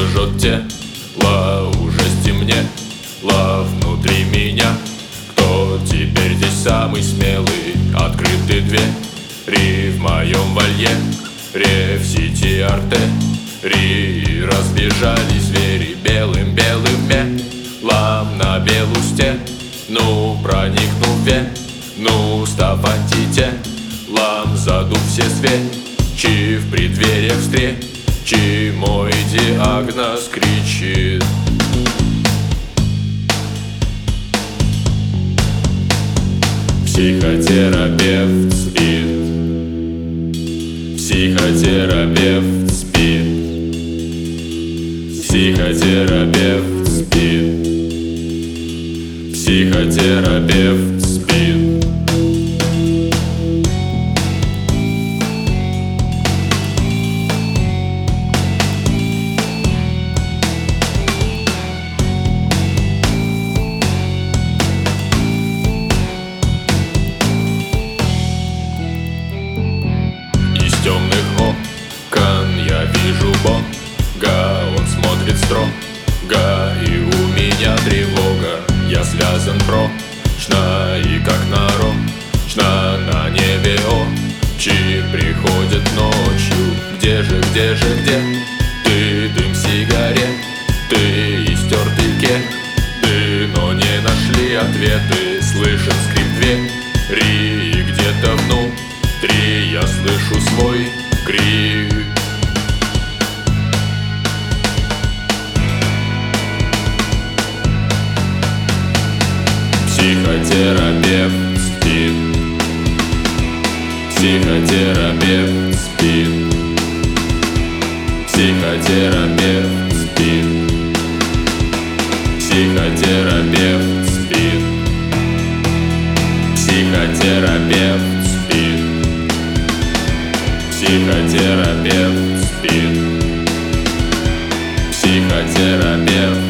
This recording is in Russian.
жжет тело, уже стемнело внутри меня. Кто теперь здесь самый смелый? Открыты двери в моем вольере, в сети артерий разбежались звери. Белым мелом на белую стену проникнув вену, став антителом, задув все свечи в преддвериях встречи, мой диагноз кричит: психотерапевт спит. Психотерапевт спит. Психотерапевт спит. Психотерапевт спит. Из темных окон я вижу Бога, Он смотрит строго, и у меня тревога. Я связан прочно, и как нарочно на небе очи приходят ночью. Где ты? Дым сигареты и стертые кеды, но не нашли ответы. Слышен скрип двери, и где-то внутри я слышу свой крик: психотерапевт спит. Психотерапевт спит. Психотерапевт спит. Психотерапевт спит. Психотерапевт спит. Психотерапевт спит. Психотерапевт